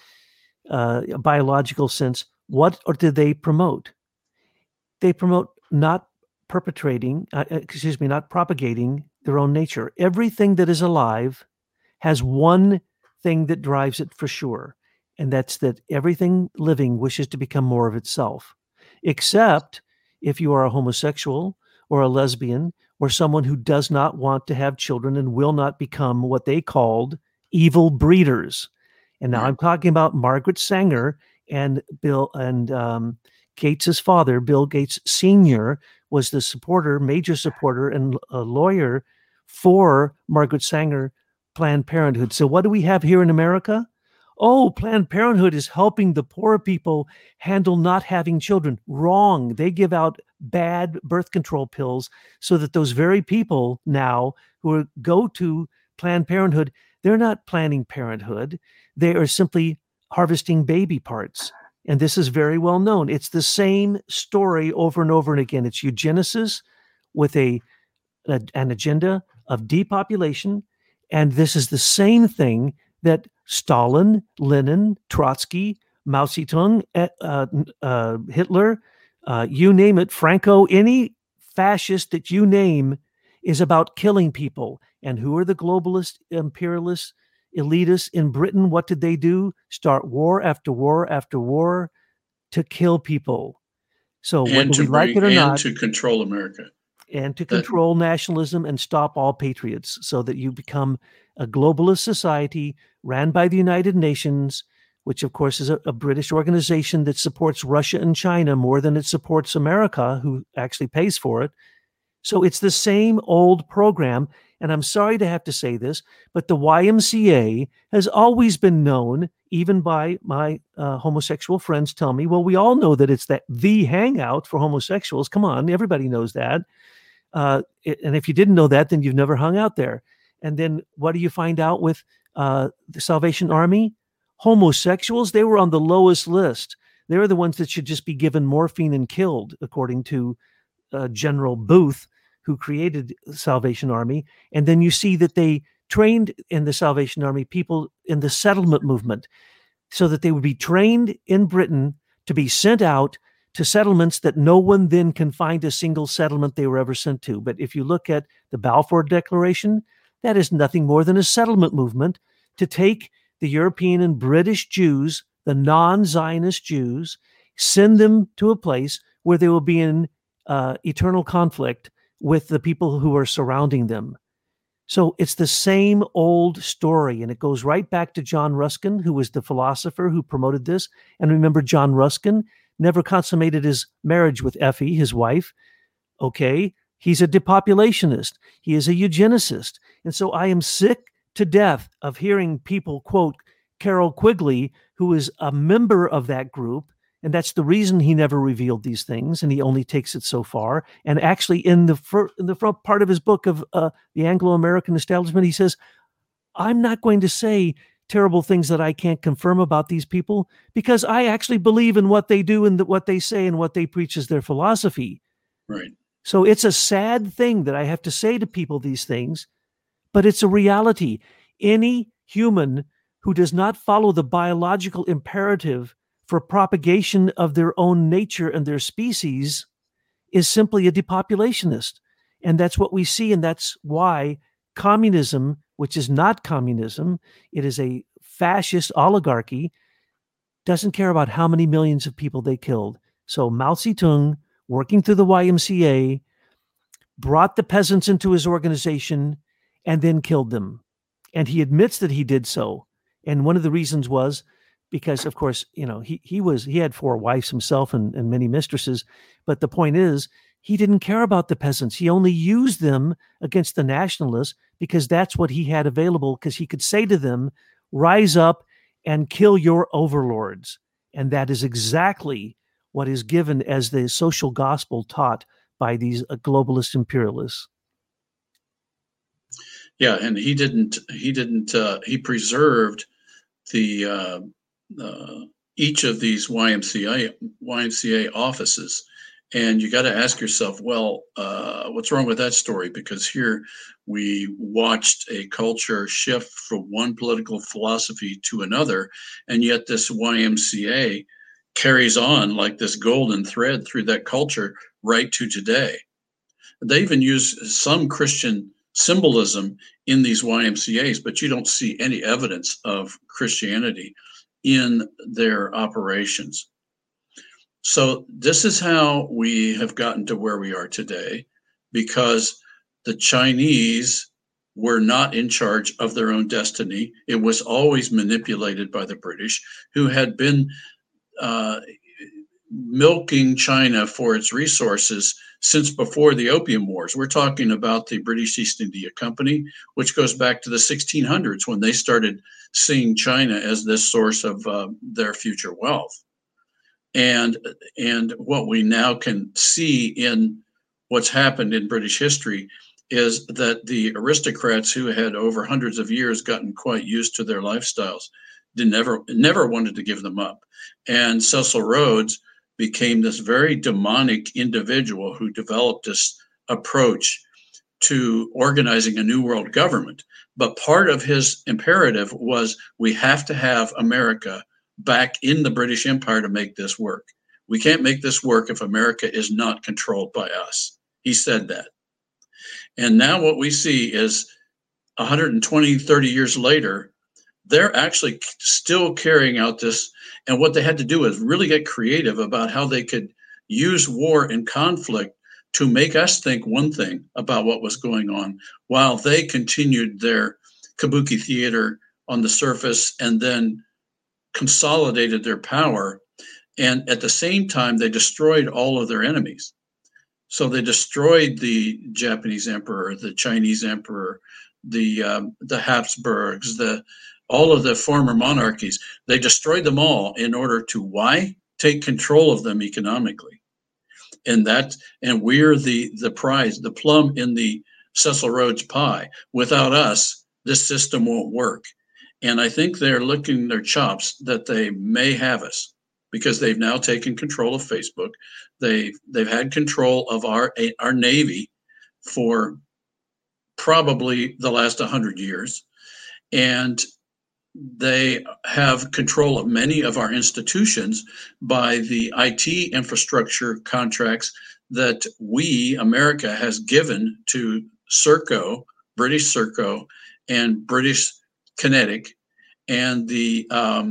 biological sense, what or do they promote? They promote not propagating their own nature. Everything that is alive has one thing that drives it for sure, and that's that everything living wishes to become more of itself, except if you are a homosexual or a lesbian or someone who does not want to have children and will not become what they called evil breeders. And now I'm talking about Margaret Sanger and Bill and Gates's father, Bill Gates Sr., was the major supporter and a lawyer for Margaret Sanger Planned Parenthood. So what do we have here in America? Oh, Planned Parenthood is helping the poor people handle not having children. Wrong. They give out bad birth control pills so that those very people now who go to Planned Parenthood, they're not planning parenthood. They are simply harvesting baby parts. And this is very well known. It's the same story over and over and again. It's eugenesis with an agenda of depopulation. And this is the same thing that Stalin, Lenin, Trotsky, Mao Zedong, Hitler, you name it, Franco, any fascist that you name is about killing people. And who are the globalist, imperialist, elitists in Britain? What did they do? Start war after war after war to kill people. So whether we like it or not, to control America. And to control nationalism and stop all patriots so that you become a globalist society ran by the United Nations, which of course is a British organization that supports Russia and China more than it supports America, who actually pays for it. So it's the same old program. And I'm sorry to have to say this, but the YMCA has always been known, even by my homosexual friends tell me, well, we all know that it's the hangout for homosexuals. Come on, everybody knows that. And if you didn't know that, then you've never hung out there. And then what do you find out with the Salvation Army? Homosexuals, they were on the lowest list. They're the ones that should just be given morphine and killed, according to General Booth, who created the Salvation Army. And then you see that they trained in the Salvation Army people in the settlement movement so that they would be trained in Britain to be sent out to settlements that no one then can find a single settlement they were ever sent to. But if you look at the Balfour Declaration, that is nothing more than a settlement movement to take the European and British Jews, the non-Zionist Jews, send them to a place where they will be in eternal conflict with the people who are surrounding them. So it's the same old story, and it goes right back to John Ruskin, who was the philosopher who promoted this. And remember, John Ruskin never consummated his marriage with Effie, his wife. Okay, he's a depopulationist. He is a eugenicist. And so I am sick to death of hearing people quote Carroll Quigley, who is a member of that group. And that's the reason he never revealed these things, and he only takes it so far. And actually, in the front part of his book of the Anglo-American Establishment, he says, I'm not going to say terrible things that I can't confirm about these people because I actually believe in what they do and what they say and what they preach as their philosophy. Right. So it's a sad thing that I have to say to people these things, but it's a reality. Any human who does not follow the biological imperative for propagation of their own nature and their species is simply a depopulationist. And that's what we see. And that's why communism, which is not communism, it is a fascist oligarchy, doesn't care about how many millions of people they killed. So Mao Zedong, working through the YMCA, brought the peasants into his organization and then killed them. And he admits that he did so. And one of the reasons was because, of course, he had 4 wives himself and many mistresses. But the point is, he didn't care about the peasants. He only used them against the nationalists because that's what he had available, because he could say to them, rise up and kill your overlords. And that is exactly what is given as the social gospel taught by these globalist imperialists. Yeah, and he preserved the each of these YMCA offices. And you got to ask yourself, well, what's wrong with that story? Because here we watched a culture shift from one political philosophy to another, and yet this YMCA carries on like this golden thread through that culture right to today. They even use some Christian symbolism in these YMCAs, but you don't see any evidence of Christianity in their operations. So this is how we have gotten to where we are today, because the Chinese were not in charge of their own destiny. It was always manipulated by the British, who had been milking China for its resources since before the Opium Wars. We're talking about the British East India Company, which goes back to the 1600s when they started seeing China as this source of their future wealth. And what we now can see in what's happened in British history is that the aristocrats who had over hundreds of years gotten quite used to their lifestyles never wanted to give them up. And Cecil Rhodes became this very demonic individual who developed this approach to organizing a new world government. But part of his imperative was, we have to have America back in the British Empire to make this work. We can't make this work if America is not controlled by us. He said that. And now what we see is 120, 30 years later, they're actually still carrying out this. And what they had to do is really get creative about how they could use war and conflict to make us think one thing about what was going on, while they continued their kabuki theater on the surface and then consolidated their power. And at the same time, they destroyed all of their enemies. So they destroyed the Japanese emperor, the Chinese emperor, the Habsburgs, all of the former monarchies. They destroyed them all in order to, why? Take control of them economically. And we're the prize, the plum in the Cecil Rhodes pie. Without us, this system won't work. And I think they're licking their chops that they may have us, because they've now taken control of Facebook. They've had control of our Navy for probably the last 100 years. And they have control of many of our institutions by the IT infrastructure contracts that we, America, has given to Serco, British Serco, and British Kinetic, and the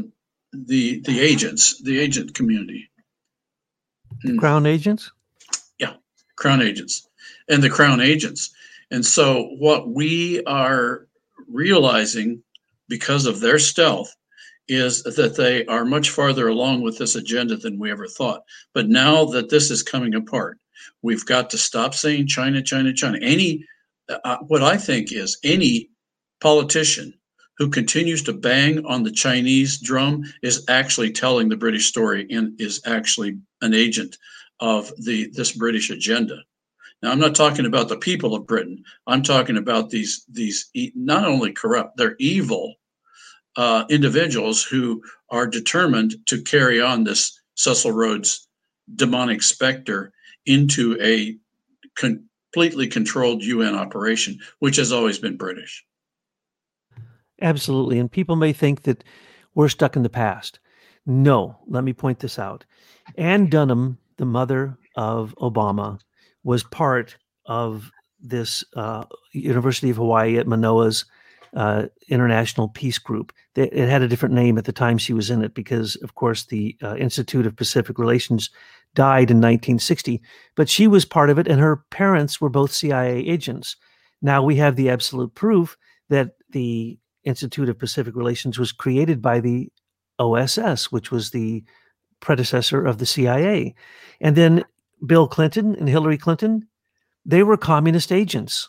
agents, the agent community. The Crown agents? Yeah, Crown agents and the Crown agents. And so what we are realizing because of their stealth is that they are much farther along with this agenda than we ever thought. But now that this is coming apart, we've got to stop saying China, China, China. What I think is any politician who continues to bang on the Chinese drum is actually telling the British story and is actually an agent of this British agenda. Now, I'm not talking about the people of Britain. I'm talking about these not only corrupt, they're evil individuals who are determined to carry on this Cecil Rhodes demonic specter into a completely controlled UN operation, which has always been British. Absolutely. And people may think that we're stuck in the past. No, let me point this out. Ann Dunham, the mother of Obama, was part of this University of Hawaii at Manoa's International Peace Group. It had a different name at the time she was in it because, of course, the Institute of Pacific Relations died in 1960. But she was part of it, and her parents were both CIA agents. Now we have the absolute proof that the Institute of Pacific Relations was created by the OSS, which was the predecessor of the CIA. And then Bill Clinton and Hillary Clinton, they were communist agents.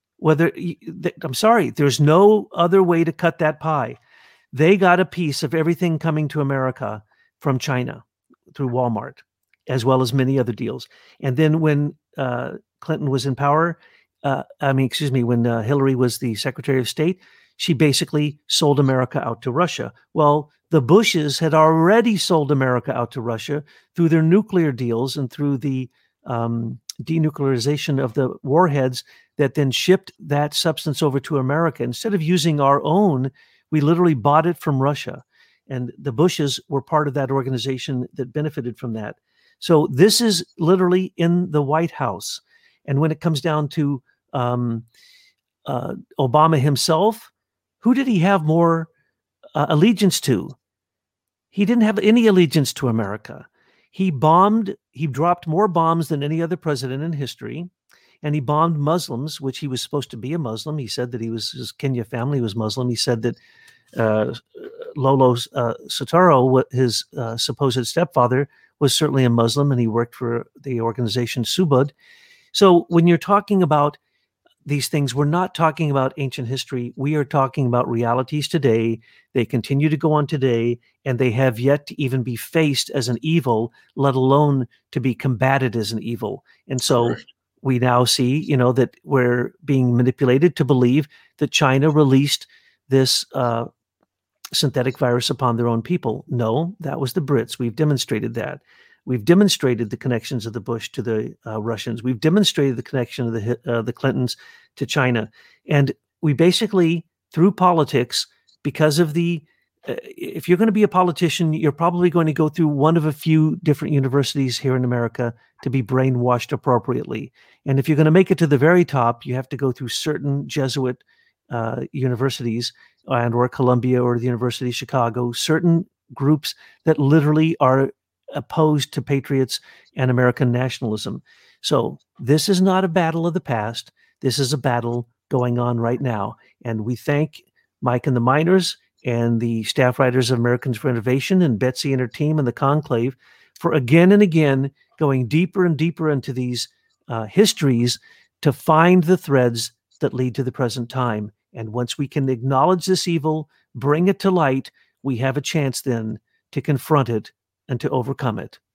I'm sorry, there's no other way to cut that pie. They got a piece of everything coming to America from China through Walmart, as well as many other deals. And then when Clinton was in power, when Hillary was the Secretary of State, she basically sold America out to Russia. Well, the Bushes had already sold America out to Russia through their nuclear deals and through the denuclearization of the warheads that then shipped that substance over to America. Instead of using our own, we literally bought it from Russia. And the Bushes were part of that organization that benefited from that. So this is literally in the White House. And when it comes down to Obama himself, who did he have more allegiance to? He didn't have any allegiance to America. He dropped more bombs than any other president in history, and he bombed Muslims, which he was supposed to be a Muslim. He said that his Kenya family was Muslim. He said that Lolo Soetoro, his supposed stepfather, was certainly a Muslim, and he worked for the organization Subud. So when you're talking about these things, we're not talking about ancient history. We are talking about realities today. They continue to go on today, and they have yet to even be faced as an evil, let alone to be combated as an evil. And so we now see, that we're being manipulated to believe that China released this synthetic virus upon their own people. No, that was the Brits. We've demonstrated that. We've demonstrated the connections of the Bush to the Russians. We've demonstrated the connection of the Clintons to China. And we basically, through politics, because of if you're going to be a politician, you're probably going to go through one of a few different universities here in America to be brainwashed appropriately. And if you're going to make it to the very top, you have to go through certain Jesuit universities or Columbia or the University of Chicago, certain groups that literally are opposed to patriots and American nationalism. So this is not a battle of the past. This is a battle going on right now. And we thank Mike and the Miners and the staff writers of Americans for Innovation and Betsy and her team and the Conclave for again and again going deeper and deeper into these histories to find the threads that lead to the present time. And once we can acknowledge this evil, bring it to light, we have a chance then to confront it and to overcome it.